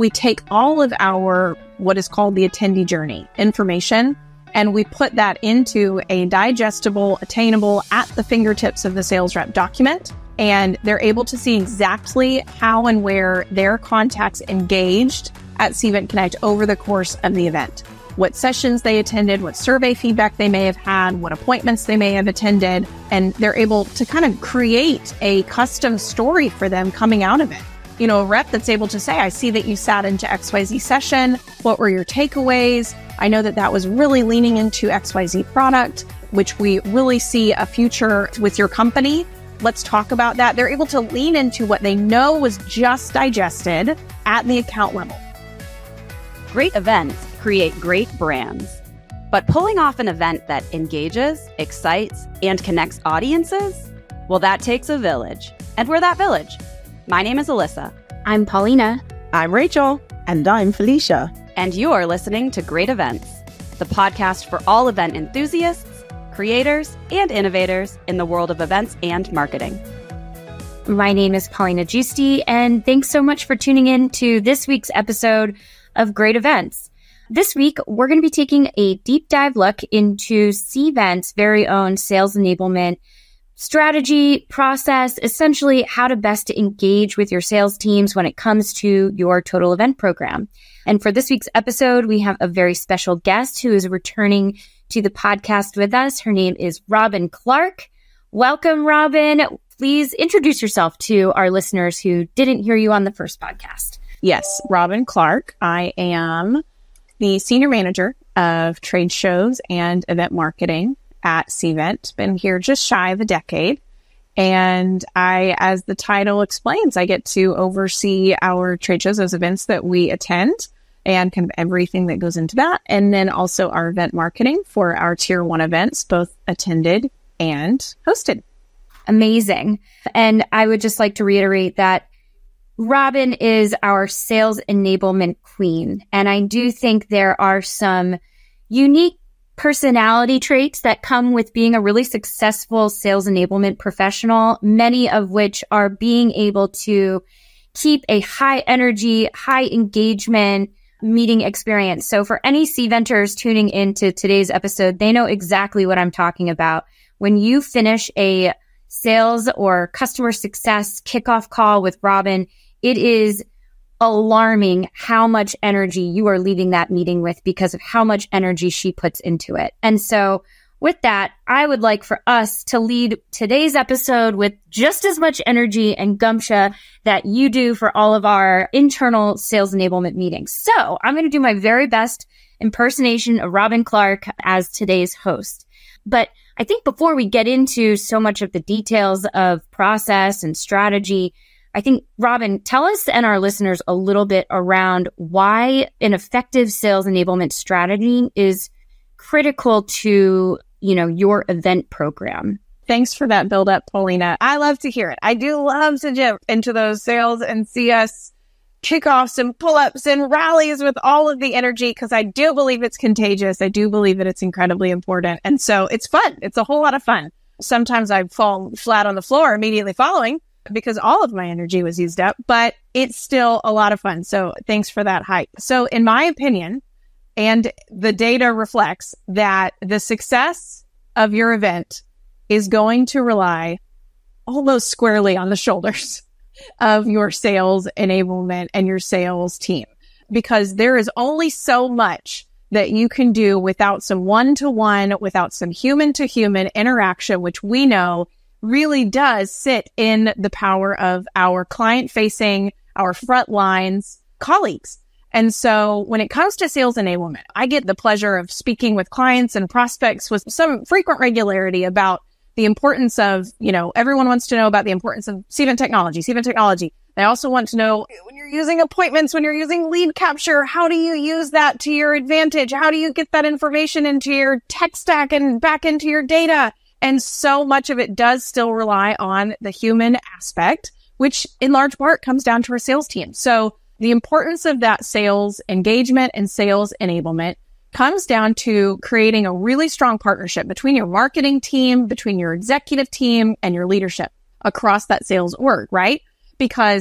we take all of our, what is called the attendee journey information, and we put that into a digestible, attainable, at the fingertips of the sales rep document. And they're able to see exactly how and where their contacts engaged at Cvent Connect over the course of the event. What sessions they attended, what survey feedback they may have had, what appointments they may have attended. And they're able to kind of create a custom story for them coming out of it. You know, a rep that's able to say, I see that you sat into XYZ session. What were your takeaways? I know that that was really leaning into XYZ product, which we really see a future with your company. Let's talk about that. They're able to lean into what they know was just digested at the account level. Great events create great brands. But pulling off an event that engages, excites, and connects audiences, well, that takes a village. And we're that village. My name is Alyssa. I'm Paulina. I'm Rachel. And I'm Felicia. And you're listening to Great Events, the podcast for all event enthusiasts, creators, and innovators in the world of events and marketing. My name is Paulina Giusti, and thanks so much for tuning in to this week's episode of Great Events. This week, we're going to be taking a deep dive look into Cvent's very own sales enablement strategy, process, essentially how to best engage with your sales teams when it comes to your total event program. And for this week's episode, we have a very special guest who is returning to the podcast with us. Her name is Robin Clark. Welcome, Robin. Please introduce yourself to our listeners who didn't hear you on the first podcast. Yes, Robin Clark. I am the Senior Manager of Trade Shows and Event Marketing at Cvent. Been here just shy of a decade. And I, as the title explains, I get to oversee our trade shows, those events that we attend, and kind of everything that goes into that. And then also our event marketing for our Tier 1 events, both attended and hosted. Amazing. And I would just like to reiterate that Robin is our sales enablement queen. And I do think there are some unique personality traits that come with being a really successful sales enablement professional, many of which are being able to keep a high energy, high engagement meeting experience. So for any Cventers tuning into today's episode, they know exactly what I'm talking about. When you finish a sales or customer success kickoff call with Robin, it is alarming how much energy you are leaving that meeting with because of how much energy she puts into it. And so with that, I would like for us to lead today's episode with just as much energy and gumption that you do for all of our internal sales enablement meetings. So I'm going to do my very best impersonation of Robin Clark as today's host. But I think before we get into so much of the details of process and strategy, I think, Robin, tell us and our listeners a little bit around why an effective sales enablement strategy is critical to, your event program. Thanks for that build up, Paulina. I love to hear it. I do love to jump into those sales and see us kickoffs and pull-ups and rallies with all of the energy because I do believe it's contagious. I do believe that it's incredibly important. And so it's fun. It's a whole lot of fun. Sometimes I fall flat on the floor immediately following because all of my energy was used up, but it's still a lot of fun. So thanks for that hype. So in my opinion, and the data reflects that the success of your event is going to rely almost squarely on the shoulders of your sales enablement and your sales team, because there is only so much that you can do without some one-to-one, without some human-to-human interaction, which we know really does sit in the power of our client-facing, our front lines colleagues. And so when it comes to sales enablement, I get the pleasure of speaking with clients and prospects with some frequent regularity about the importance of, everyone wants to know about the importance of Cvent technology. They also want to know when you're using appointments, when you're using lead capture, how do you use that to your advantage? How do you get that information into your tech stack and back into your data? And so much of it does still rely on the human aspect, which in large part comes down to our sales team. So the importance of that sales engagement and sales enablement comes down to creating a really strong partnership between your marketing team, between your executive team, and your leadership across that sales org, right? Because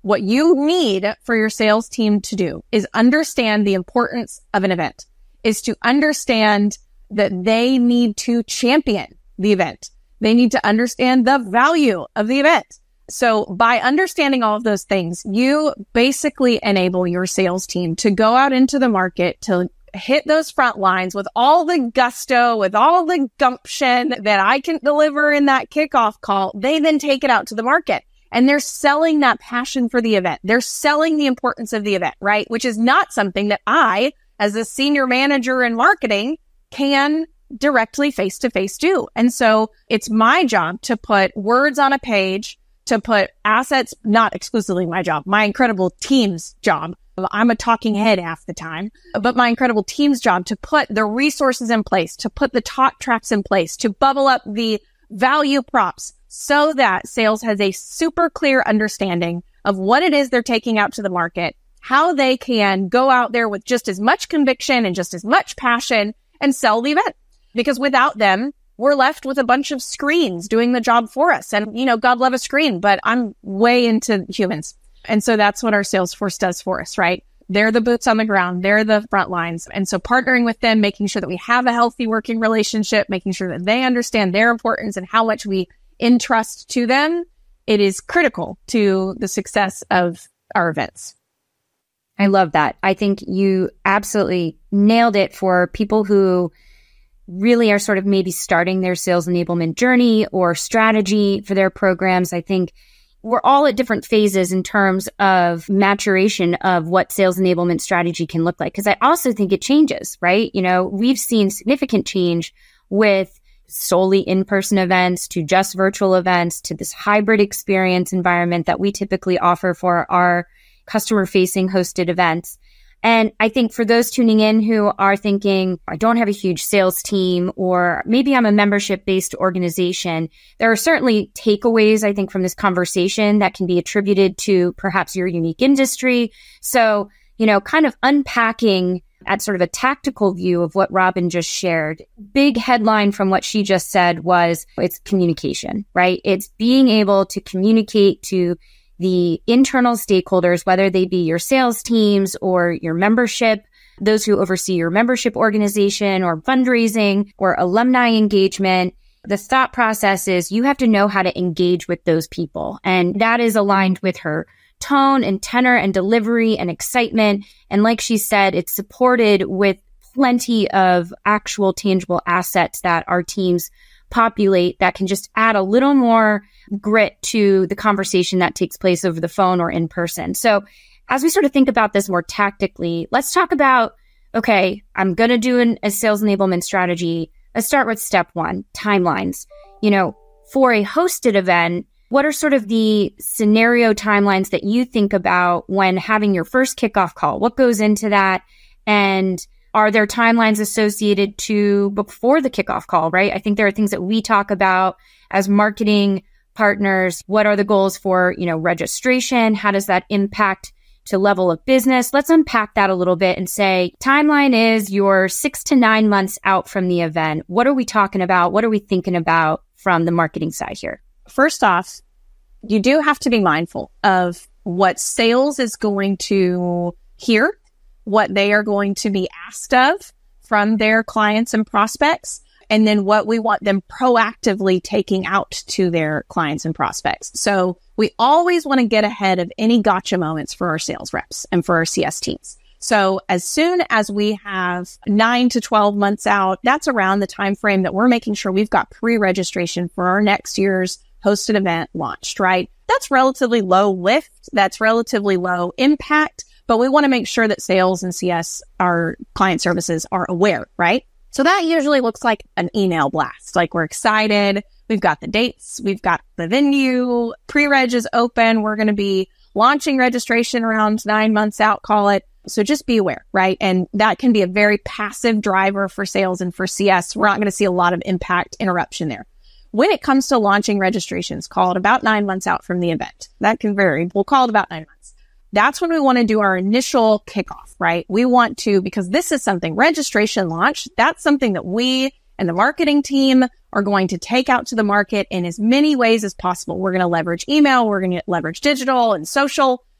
what you need for your sales team to do is understand the importance of an event, is to understand that they need to champion the event. They need to understand the value of the event. So by understanding all of those things, you basically enable your sales team to go out into the market to hit those front lines with all the gusto, with all the gumption that I can deliver in that kickoff call. They then take it out to the market and they're selling that passion for the event. They're selling the importance of the event, right? Which is not something that I, as a senior manager in marketing, can directly face-to-face do. And so it's my job to put words on a page, to put assets, not exclusively my job, my incredible team's job. I'm a talking head half the time, but my incredible team's job to put the resources in place, to put the talk tracks in place, to bubble up the value props so that sales has a super clear understanding of what it is they're taking out to the market, how they can go out there with just as much conviction and just as much passion and sell the event. Because without them, we're left with a bunch of screens doing the job for us. And, God love a screen, but I'm way into humans. And so that's what our sales force does for us, right? They're the boots on the ground. They're the front lines. And so partnering with them, making sure that we have a healthy working relationship, making sure that they understand their importance and how much we entrust to them, it is critical to the success of our events. I love that. I think you absolutely nailed it for people who really are sort of maybe starting their sales enablement journey or strategy for their programs. I think we're all at different phases in terms of maturation of what sales enablement strategy can look like. Because I also think it changes, right? We've seen significant change with solely in-person events to just virtual events to this hybrid experience environment that we typically offer for our customer-facing hosted events. And I think for those tuning in who are thinking, I don't have a huge sales team, or maybe I'm a membership-based organization, there are certainly takeaways, I think, from this conversation that can be attributed to perhaps your unique industry. So, kind of unpacking at sort of a tactical view of what Robin just shared, big headline from what she just said was it's communication, right? It's being able to communicate to the internal stakeholders, whether they be your sales teams or your membership, those who oversee your membership organization or fundraising or alumni engagement. The thought process is you have to know how to engage with those people. And that is aligned with her tone and tenor and delivery and excitement. And like she said, it's supported with plenty of actual tangible assets that our teams populate that can just add a little more grit to the conversation that takes place over the phone or in person. So as we sort of think about this more tactically, let's talk about, okay, I'm going to do a sales enablement strategy. Let's start with step one, timelines. For a hosted event, what are sort of the scenario timelines that you think about when having your first kickoff call? What goes into that? And are there timelines associated to before the kickoff call, right? I think there are things that we talk about as marketing partners. What are the goals for, registration? How does that impact to level of business? Let's unpack that a little bit and say, timeline is you're 6 to 9 months out from the event. What are we talking about? What are we thinking about from the marketing side here? First off, you do have to be mindful of what sales is going to hear, what they are going to be asked of from their clients and prospects, and then what we want them proactively taking out to their clients and prospects. So we always want to get ahead of any gotcha moments for our sales reps and for our CS teams. So as soon as we have 9 to 12 months out, that's around the time frame that we're making sure we've got pre-registration for our next year's hosted event launched, right? That's relatively low lift. That's relatively low impact. But we want to make sure that sales and CS, our client services, are aware, right? So that usually looks like an email blast. Like we're excited. We've got the dates. We've got the venue. Pre-reg is open. We're going to be launching registration around 9 months out, call it. So just be aware, right? And that can be a very passive driver for sales and for CS. We're not going to see a lot of impact interruption there. When it comes to launching registrations, call it about 9 months out from the event. That can vary. We'll call it about 9 months. That's when we want to do our initial kickoff, right? We want to, because this is something, registration launch, that's something that we and the marketing team are going to take out to the market in as many ways as possible. We're going to leverage email. We're going to leverage digital and social.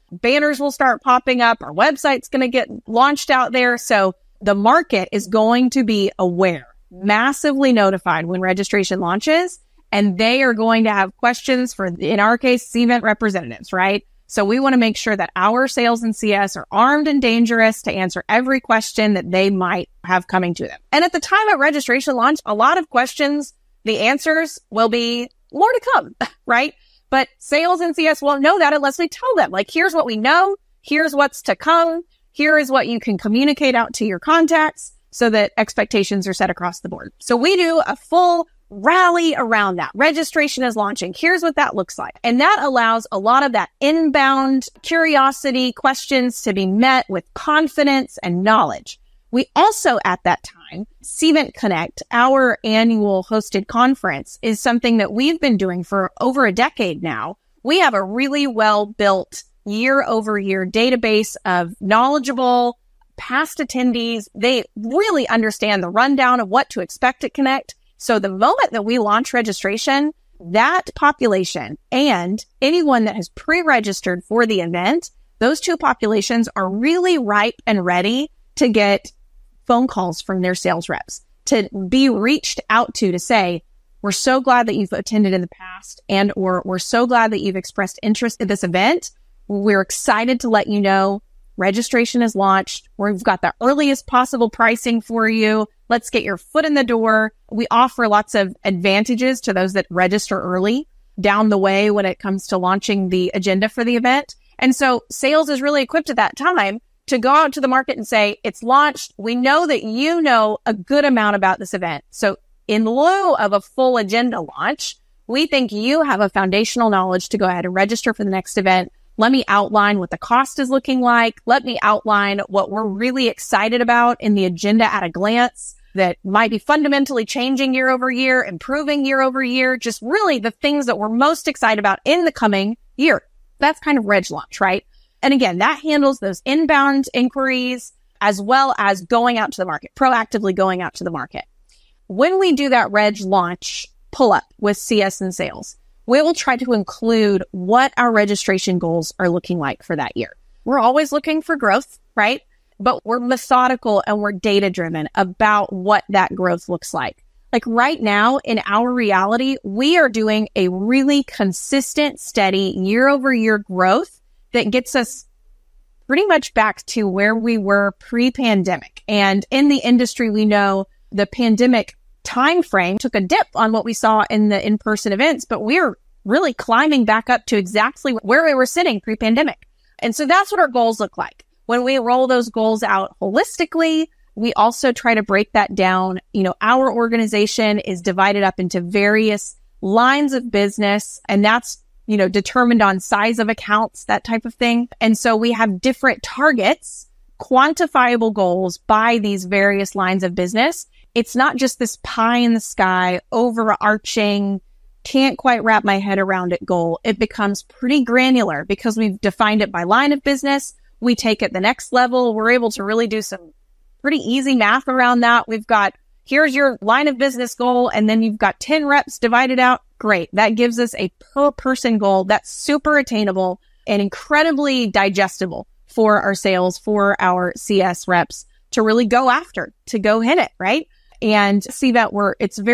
Banners will start popping up. Our website's going to get launched out there. So the market is going to be aware, massively notified when registration launches, and they are going to have questions for, in our case, Cvent representatives, right? So we want to make sure that our sales and CS are armed and dangerous to answer every question that they might have coming to them. And at the time of registration launch, a lot of questions, the answers will be more to come, right? But sales and CS won't know that unless we tell them, like, here's what we know, here's what's to come, here is what you can communicate out to your contacts so that expectations are set across the board. So we do a full rally around that. Registration is launching. Here's what that looks like. And that allows a lot of that inbound curiosity questions to be met with confidence and knowledge. We also, at that time, Cvent Connect, our annual hosted conference, is something that we've been doing for over a decade now. We have a really well-built year-over-year database of knowledgeable past attendees. They really understand the rundown of what to expect at Connect. So the moment that we launch registration, that population and anyone that has pre-registered for the event, those two populations are really ripe and ready to get phone calls from their sales reps, to be reached out to say, we're so glad that you've attended in the past, and or we're so glad that you've expressed interest in this event. We're excited to let you know registration is launched. We've got the earliest possible pricing for you. Let's get your foot in the door. We offer lots of advantages to those that register early down the way when it comes to launching the agenda for the event. And so sales is really equipped at that time to go out to the market and say, it's launched. We know that you know a good amount about this event. So in lieu of a full agenda launch, we think you have a foundational knowledge to go ahead and register for the next event. Let me outline what the cost is looking like. Let me outline what we're really excited about in the agenda at a glance that might be fundamentally changing year over year, improving year over year, just really the things that we're most excited about in the coming year. That's kind of reg launch, right? And again, that handles those inbound inquiries as well as going out to the market, proactively going out to the market. When we do that reg launch pull up with CS and sales, we will try to include what our registration goals are looking like for that year. We're always looking for growth, right? But we're methodical and we're data driven about what that growth looks like. Like right now in our reality, we are doing a really consistent, steady year over year growth that gets us pretty much back to where we were pre-pandemic. And in the industry, we know the pandemic time frame took a dip on what we saw in the in-person events, but we're really climbing back up to exactly where we were sitting pre-pandemic. And so that's what our goals look like. When we roll those goals out holistically, we also try to break that down. You know, our organization is divided up into various lines of business, and that's, you know, determined on size of accounts, that type of thing. And so we have different targets, quantifiable goals by these various lines of business. It's not just this pie in the sky, overarching, can't quite wrap my head around it goal. It becomes pretty granular because we've defined it by line of business. We take it the next level. We're able to really do some pretty easy math around that. We've got, here's your line of business goal, and then you've got 10 reps divided out. Great. That gives us a per person goal that's super attainable and incredibly digestible for our sales, for our CS reps to really go after, to go hit it, right? And see that we're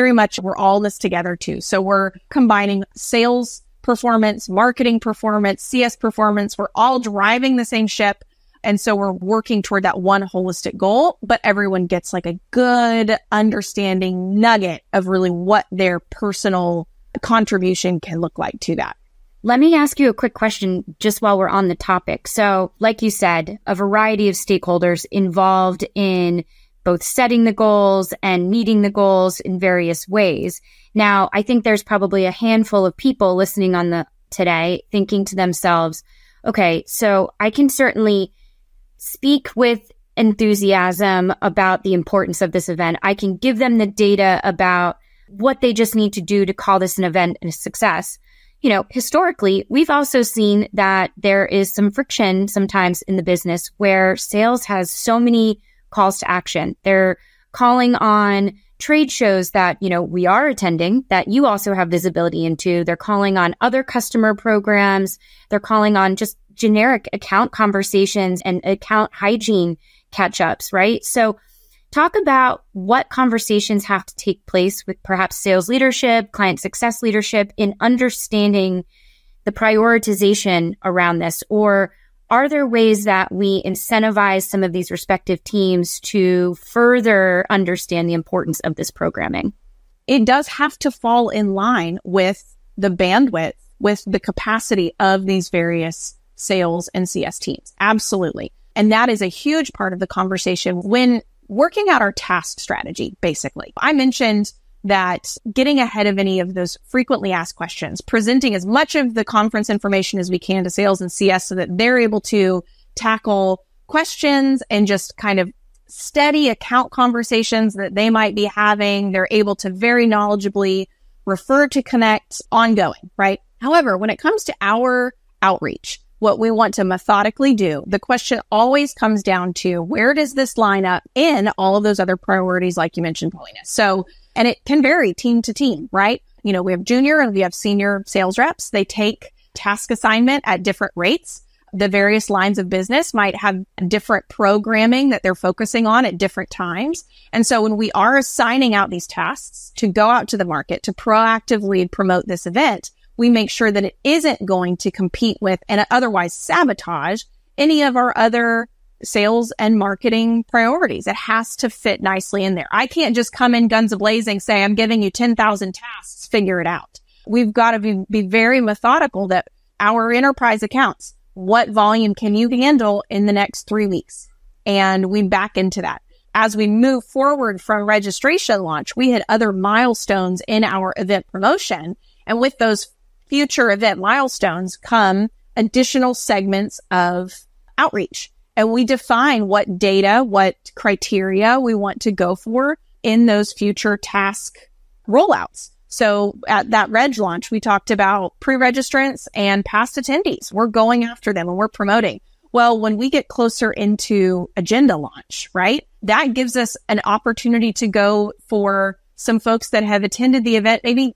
all in this together too. So we're combining sales performance, marketing performance, CS performance. We're all driving the same ship. And so we're working toward that one holistic goal, but everyone gets like a good understanding nugget of really what their personal contribution can look like to that. Let me ask you a quick question just while we're on the topic. So like you said, a variety of stakeholders involved in both setting the goals and meeting the goals in various ways. Now, I think there's probably a handful of people listening on today thinking to themselves, okay, so I can certainly speak with enthusiasm about the importance of this event. I can give them the data about what they just need to do to call this an event and a success. You know, historically, we've also seen that there is some friction sometimes in the business where sales has so many calls to action. They're calling on trade shows that, you know, we are attending, that you also have visibility into. They're calling on other customer programs. They're calling on just generic account conversations and account hygiene catch-ups, right? So talk about what conversations have to take place with perhaps sales leadership, client success leadership in understanding the prioritization around this, or are there ways that we incentivize some of these respective teams to further understand the importance of this programming? It does have to fall in line with the bandwidth, with the capacity of these various sales and CS teams. Absolutely. And that is a huge part of the conversation when working out our task strategy, basically. I mentioned that getting ahead of any of those frequently asked questions, presenting as much of the conference information as we can to sales and CS so that they're able to tackle questions and just kind of steady account conversations that they might be having. They're able to very knowledgeably refer to connect ongoing, right? However, when it comes to our outreach, what we want to methodically do, the question always comes down to where does this line up in all of those other priorities, like you mentioned, Paulina? So, and it can vary team to team, right? You know, we have junior and we have senior sales reps. They take task assignment at different rates. The various lines of business might have different programming that they're focusing on at different times. And so when we are assigning out these tasks to go out to the market to proactively promote this event, we make sure that it isn't going to compete with and otherwise sabotage any of our other sales and marketing priorities. It has to fit nicely in there. I can't just come in guns a-blazing, say, I'm giving you 10,000 tasks, figure it out. We've got to be very methodical that our enterprise accounts, what volume can you handle in the next 3 weeks? And we back into that. As we move forward from registration launch, we hit other milestones in our event promotion. And with those future event milestones come additional segments of outreach. And we define what data, what criteria we want to go for in those future task rollouts. So at that Reg launch, we talked about pre-registrants and past attendees. We're going after them and we're promoting. Well, when we get closer into agenda launch, right, that gives us an opportunity to go for some folks that have attended the event maybe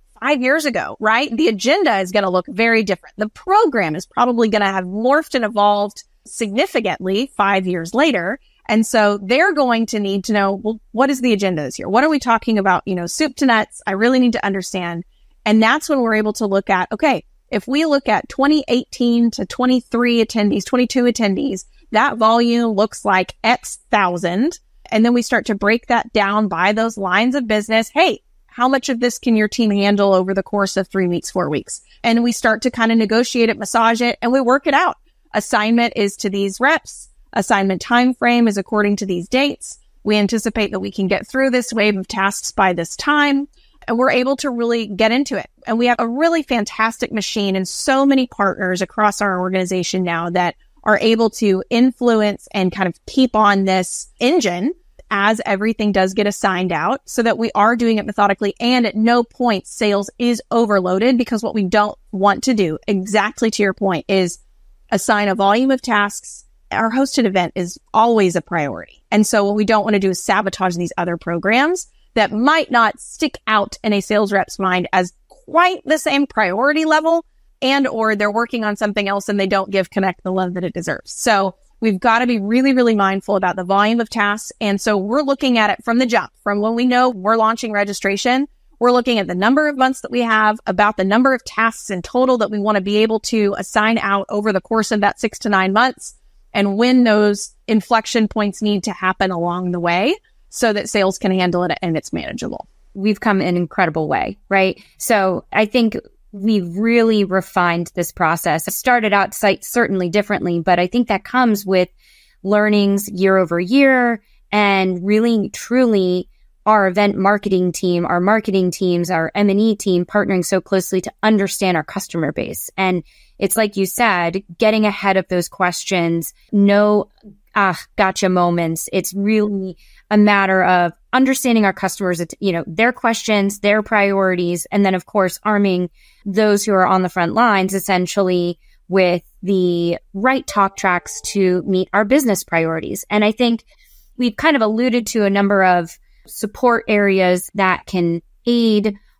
5 years ago, right? The agenda is going to look very different. The program is probably going to have morphed and evolved significantly 5 years later. And so they're going to need to know, well, what is the agenda this year? What are we talking about? You know, soup to nuts. I really need to understand. And that's when we're able to look at, okay, if we look at 2018 to 23 attendees, 22 attendees, that volume looks like X thousand. And then we start to break that down by those lines of business. Hey, how much of this can your team handle over the course of 3 weeks, 4 weeks? And we start to kind of negotiate it, massage it, and we work it out. Assignment is to these reps. Assignment time frame is according to these dates. We anticipate that we can get through this wave of tasks by this time, and we're able to really get into it. And we have a really fantastic machine and so many partners across our organization now that are able to influence and kind of keep on this engine as everything does get assigned out so that we are doing it methodically. And at no point sales is overloaded, because what we don't want to do, exactly to your point, is assign a volume of tasks. Our hosted event is always a priority. And so what we don't want to do is sabotage these other programs that might not stick out in a sales rep's mind as quite the same priority level, and or they're working on something else and they don't give Connect the love that it deserves. So we've got to be really, really mindful about the volume of tasks. And so we're looking at it from the jump, from when we know we're launching registration. We're looking at the number of months that we have, about the number of tasks in total that we want to be able to assign out over the course of that 6 to 9 months, and when those inflection points need to happen along the way so that sales can handle it and it's manageable. We've come an incredible way, right? So I think we've really refined this process. It started out certainly differently, but I think that comes with learnings year over year, and really, truly our event marketing team, our marketing teams, our M&E team partnering so closely to understand our customer base. And it's like you said, getting ahead of those questions, no gotcha moments. It's really a matter of understanding our customers, their questions, their priorities, and then of course arming those who are on the front lines essentially with the right talk tracks to meet our business priorities. And I think we've kind of alluded to a number of support areas that can aid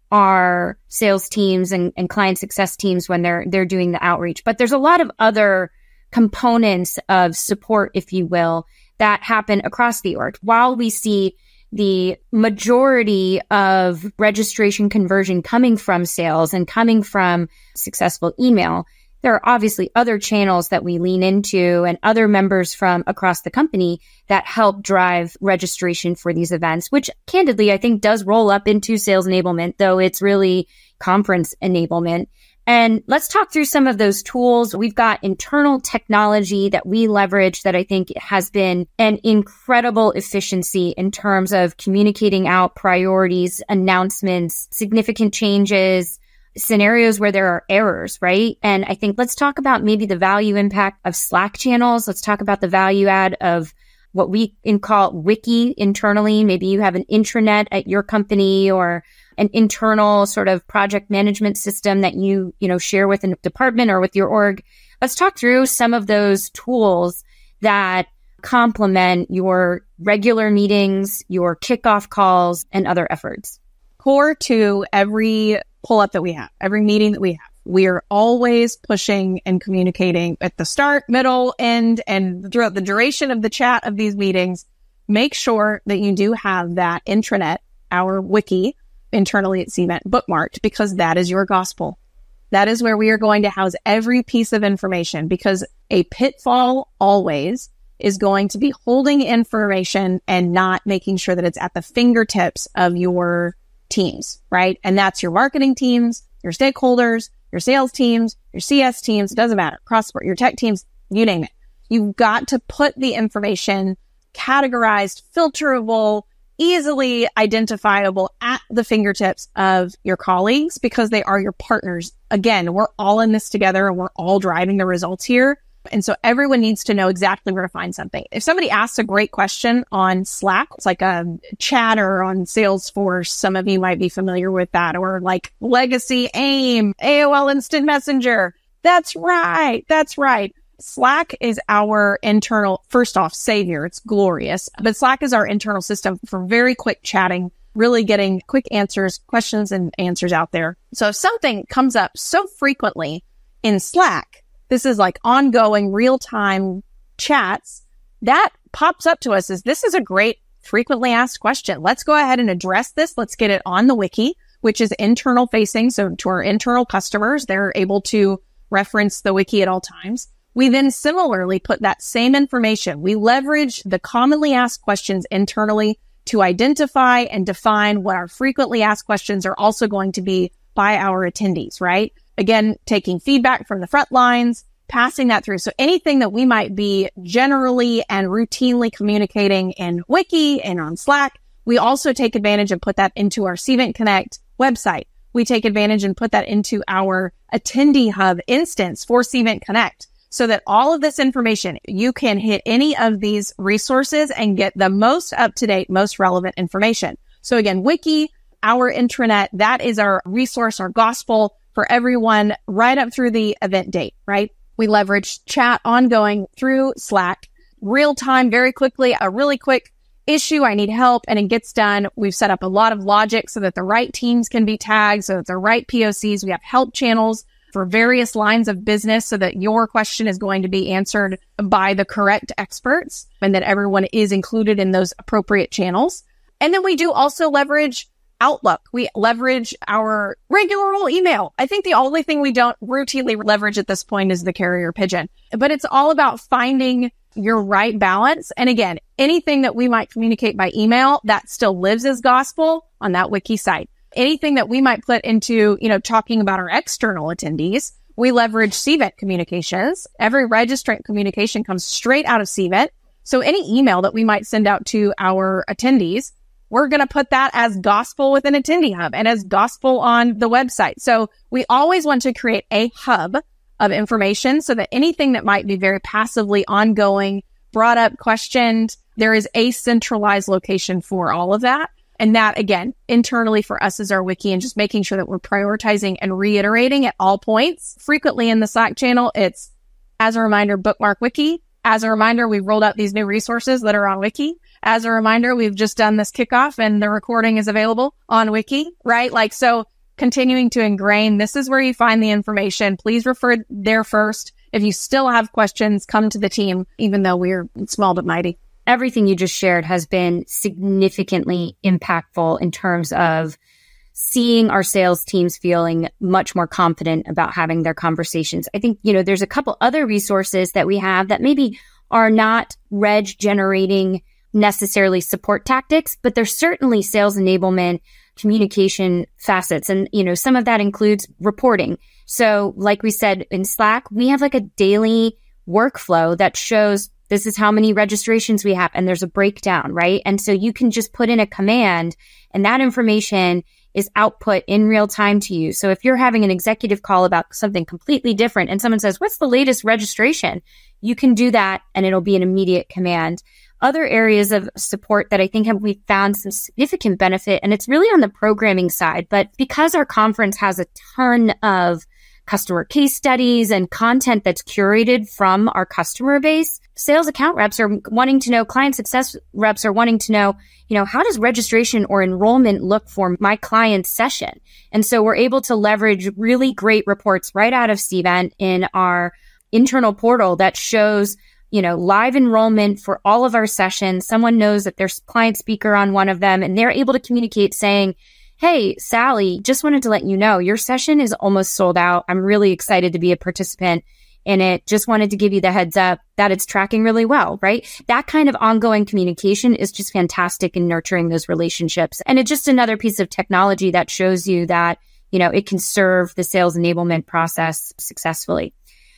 our sales teams and client success teams when they're doing the outreach. But there's a lot of other components of support, if you will, that happen across the org. While we see the majority of registration conversion coming from sales and coming from successful email, there are obviously other channels that we lean into and other members from across the company that help drive registration for these events, which candidly, I think does roll up into sales enablement, though it's really conference enablement. And let's talk through some of those tools. We've got internal technology that we leverage that I think has been an incredible efficiency in terms of communicating out priorities, announcements, significant changes, scenarios where there are errors, right? And I think let's talk about maybe the value impact of Slack channels. Let's talk about the value add of what we call Wiki internally. Maybe you have an intranet at your company or an internal sort of project management system that you share with a department or with your org. Let's talk through some of those tools that complement your regular meetings, your kickoff calls, and other efforts. Core to every pull-up that we have, every meeting that we have, we are always pushing and communicating at the start, middle, end, and throughout the duration of the chat of these meetings. Make sure that you do have that intranet, our wiki, internally at Cvent bookmarked, because that is your gospel. That is where we are going to house every piece of information, because a pitfall always is going to be holding information and not making sure that it's at the fingertips of your teams, right? And that's your marketing teams, your stakeholders, your sales teams, your CS teams, it doesn't matter, cross-support, your tech teams, you name it. You've got to put the information categorized, filterable, easily identifiable at the fingertips of your colleagues, because they are your partners. Again, we're all in this together and we're all driving the results here. And so everyone needs to know exactly where to find something. If somebody asks a great question on Slack, it's like a chatter on Salesforce. Some of you might be familiar with that, or like Legacy, AIM, AOL Instant Messenger. That's right. That's right. Slack is our internal, first off, savior. It's glorious. But Slack is our internal system for very quick chatting, really getting quick answers, questions and answers out there. So if something comes up so frequently in Slack, this is like ongoing real-time chats, that pops up to us as this is a great frequently asked question. Let's go ahead and address this. Let's get it on the wiki, which is internal facing. So to our internal customers, they're able to reference the wiki at all times. We then similarly put that same information. We leverage the commonly asked questions internally to identify and define what our frequently asked questions are also going to be by our attendees, right? Again, taking feedback from the front lines, passing that through. So anything that we might be generally and routinely communicating in Wiki and on Slack, we also take advantage and put that into our Cvent Connect website. We take advantage and put that into our Attendee Hub instance for Cvent Connect, so that all of this information, you can hit any of these resources and get the most up-to-date, most relevant information. So again, Wiki, our intranet, that is our resource, our gospel for everyone right up through the event date, right? We leverage chat ongoing through Slack, real time, very quickly, a really quick issue, I need help, and it gets done. We've set up a lot of logic so that the right teams can be tagged, so that the right POCs, we have help channels for various lines of business so that your question is going to be answered by the correct experts and that everyone is included in those appropriate channels. And then we do also leverage Outlook. We leverage our regular old email. I think the only thing we don't routinely leverage at this point is the carrier pigeon, but it's all about finding your right balance. And again, anything that we might communicate by email, that still lives as gospel on that wiki site. Anything that we might put into, talking about our external attendees, we leverage Cvent communications. Every registrant communication comes straight out of Cvent. So any email that we might send out to our attendees, we're going to put that as gospel within Attendee Hub and as gospel on the website. So we always want to create a hub of information so that anything that might be very passively ongoing, brought up, questioned, there is a centralized location for all of that. And that, again, internally for us is our wiki, and just making sure that we're prioritizing and reiterating at all points. Frequently in the Slack channel, it's, as a reminder, bookmark wiki. As a reminder, we've rolled out these new resources that are on wiki. As a reminder, we've just done this kickoff and the recording is available on wiki, right? So continuing to ingrain, this is where you find the information. Please refer there first. If you still have questions, come to the team, even though we're small but mighty. Everything you just shared has been significantly impactful in terms of seeing our sales teams feeling much more confident about having their conversations. I think, there's a couple other resources that we have that maybe are not reg generating necessarily support tactics, but they're certainly sales enablement communication facets. And, some of that includes reporting. So like we said in Slack, we have like a daily workflow that shows this is how many registrations we have. And there's a breakdown, right? And so you can just put in a command and that information is output in real time to you. So if you're having an executive call about something completely different and someone says, what's the latest registration? You can do that and it'll be an immediate command. Other areas of support that I think we found some significant benefit, and it's really on the programming side, but because our conference has a ton of customer case studies and content that's curated from our customer base, sales account reps are wanting to know, client success reps are wanting to know, how does registration or enrollment look for my client's session? And so we're able to leverage really great reports right out of Cvent in our internal portal that shows, live enrollment for all of our sessions. Someone knows that there's client speaker on one of them, and they're able to communicate saying, hey, Sally, just wanted to let you know your session is almost sold out. I'm really excited to be a participant in it. Just wanted to give you the heads up that it's tracking really well, right? That kind of ongoing communication is just fantastic in nurturing those relationships. And it's just another piece of technology that shows you that, it can serve the sales enablement process successfully.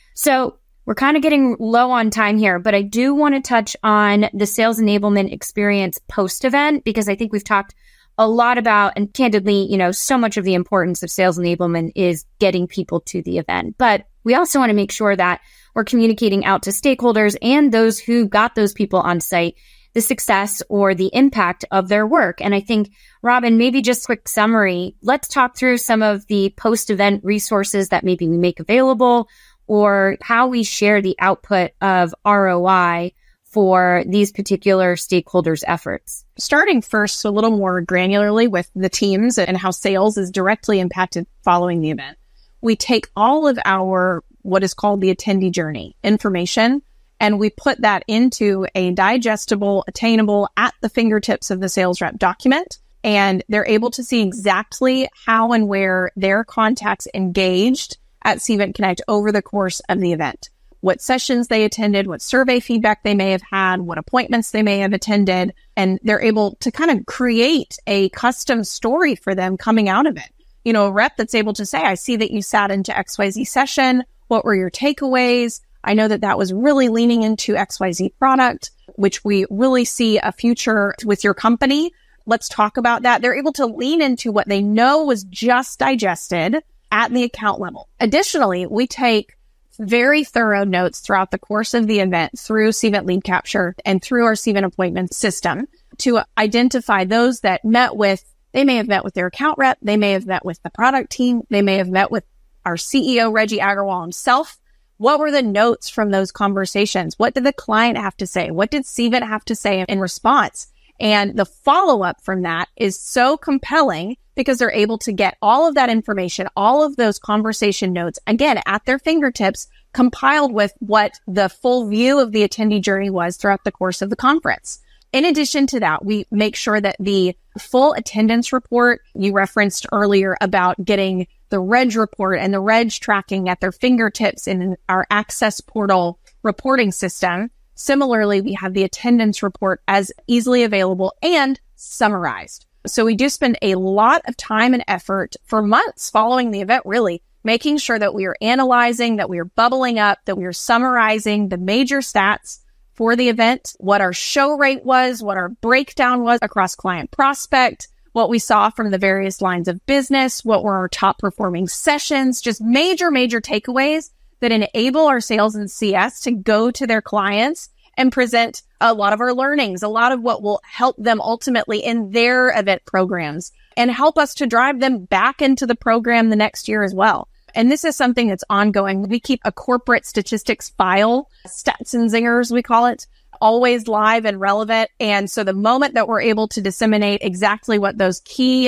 So we're kind of getting low on time here, but I do want to touch on the sales enablement experience post-event, because I think we've talked a lot about, and candidly, so much of the importance of sales enablement is getting people to the event. But we also want to make sure that we're communicating out to stakeholders and those who got those people on site, the success or the impact of their work. And I think, Robin, maybe just a quick summary. Let's talk through some of the post-event resources that maybe we make available, or how we share the output of ROI for these particular stakeholders' efforts. Starting first a little more granularly with the teams and how sales is directly impacted following the event. We take all of our what is called the attendee journey information, and we put that into a digestible, attainable, at the fingertips of the sales rep document. And they're able to see exactly how and where their contacts engaged at Cvent Connect over the course of the event. What sessions they attended, what survey feedback they may have had, what appointments they may have attended, and they're able to kind of create a custom story for them coming out of it. A rep that's able to say, I see that you sat into XYZ session. What were your takeaways? I know that was really leaning into XYZ product, which we really see a future with your company. Let's talk about that. They're able to lean into what they know was just digested at the account level. Additionally, we take very thorough notes throughout the course of the event through Cvent Lead Capture and through our Cvent appointment system to identify those that they may have met with their account rep, they may have met with the product team, they may have met with our CEO, Reggie Agarwal himself. What were the notes from those conversations? What did the client have to say? What did Cvent have to say in response? And the follow-up from that is so compelling because they're able to get all of that information, all of those conversation notes, again, at their fingertips, compiled with what the full view of the attendee journey was throughout the course of the conference. In addition to that, we make sure that the full attendance report you referenced earlier about getting the reg report and the reg tracking at their fingertips in our Access Portal reporting system. Similarly, we have the attendance report as easily available and summarized. So we do spend a lot of time and effort for months following the event, really making sure that we are analyzing, that we are bubbling up, that we are summarizing the major stats for the event, what our show rate was, what our breakdown was across client prospect, what we saw from the various lines of business, what were our top performing sessions, just major takeaways that enable our sales and CS to go to their clients and present a lot of our learnings, a lot of what will help them ultimately in their event programs and help us to drive them back into the program the next year as well. And this is something that's ongoing. We keep a corporate statistics file, stats and zingers, we call it, always live and relevant. And so the moment that we're able to disseminate exactly what those key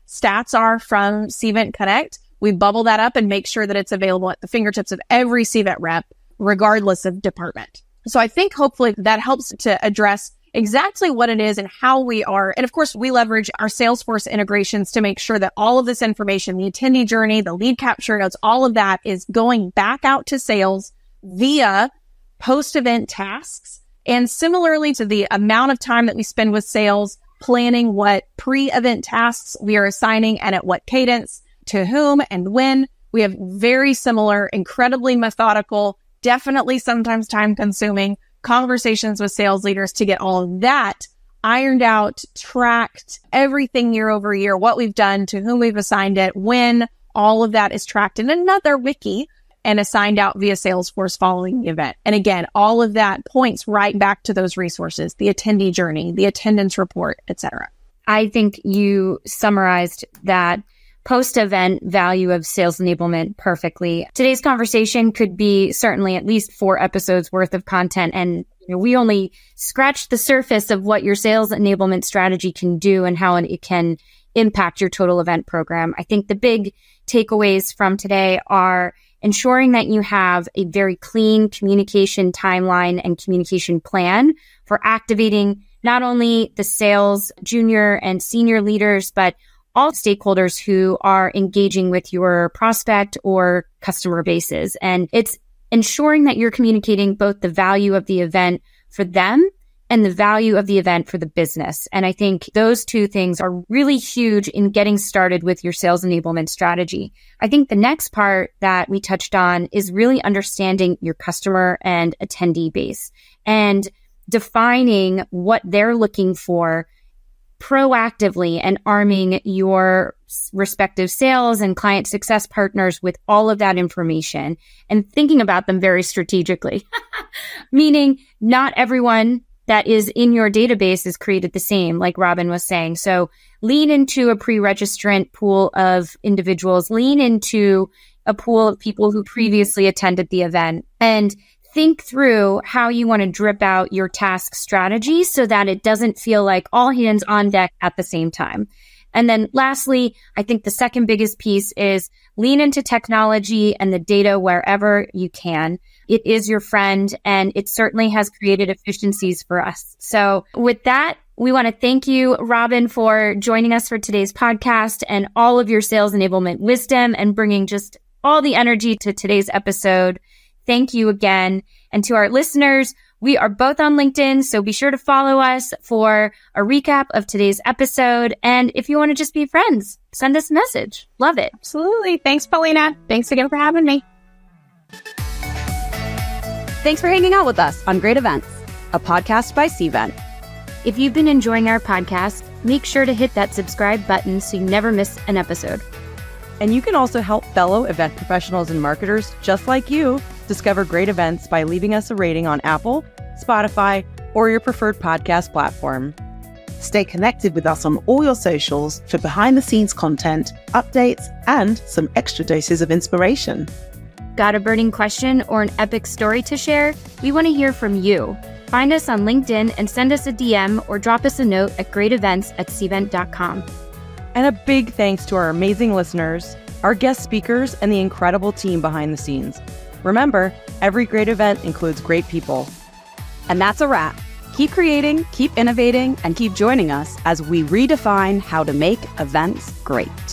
stats are from Cvent Connect, we bubble that up and make sure that it's available at the fingertips of every Cvent rep, regardless of department. So I think hopefully that helps to address exactly what it is and how we are. And of course, we leverage our Salesforce integrations to make sure that all of this information, the attendee journey, the lead capture notes, all of that is going back out to sales via post-event tasks. And similarly to the amount of time that we spend with sales planning what pre-event tasks we are assigning and at what cadence, to whom and when, we have very similar, incredibly methodical, definitely sometimes time-consuming conversations with sales leaders to get all of that ironed out, tracked, everything year over year, what we've done, to whom we've assigned it, when, all of that is tracked in another wiki and assigned out via Salesforce following the event. And again, all of that points right back to those resources, the attendee journey, the attendance report, etc. I think you summarized that post-event value of sales enablement perfectly. Today's conversation could be certainly at least 4 episodes worth of content. And we only scratched the surface of what your sales enablement strategy can do and how it can impact your total event program. I think the big takeaways from today are ensuring that you have a very clean communication timeline and communication plan for activating not only the sales junior and senior leaders, but all stakeholders who are engaging with your prospect or customer bases. And it's ensuring that you're communicating both the value of the event for them and the value of the event for the business. And I think those two things are really huge in getting started with your sales enablement strategy. I think the next part that we touched on is really understanding your customer and attendee base and defining what they're looking for proactively and arming your respective sales and client success partners with all of that information and thinking about them very strategically. Meaning not everyone that is in your database is created the same, like Robin was saying. So lean into a pre-registrant pool of individuals, lean into a pool of people who previously attended the event, and think through how you want to drip out your task strategy so that it doesn't feel like all hands on deck at the same time. And then lastly, I think the second biggest piece is lean into technology and the data wherever you can. It is your friend, and it certainly has created efficiencies for us. So with that, we want to thank you, Robin, for joining us for today's podcast and all of your sales enablement wisdom and bringing just all the energy to today's episode. Thank you again. And to our listeners, we are both on LinkedIn, so be sure to follow us for a recap of today's episode. And if you want to just be friends, send us a message. Love it. Absolutely. Thanks, Paulina. Thanks again for having me. Thanks for hanging out with us on Great Events, a podcast by Cvent. If you've been enjoying our podcast, make sure to hit that subscribe button so you never miss an episode. And you can also help fellow event professionals and marketers just like you discover great events by leaving us a rating on Apple, Spotify, or your preferred podcast platform. Stay connected with us on all your socials for behind-the-scenes content, updates, and some extra doses of inspiration. Got a burning question or an epic story to share? We want to hear from you. Find us on LinkedIn and send us a DM or drop us a note at greatevents@cvent.com. And a big thanks to our amazing listeners, our guest speakers, and the incredible team behind the scenes. Remember, every great event includes great people. And that's a wrap. Keep creating, keep innovating, and keep joining us as we redefine how to make events great.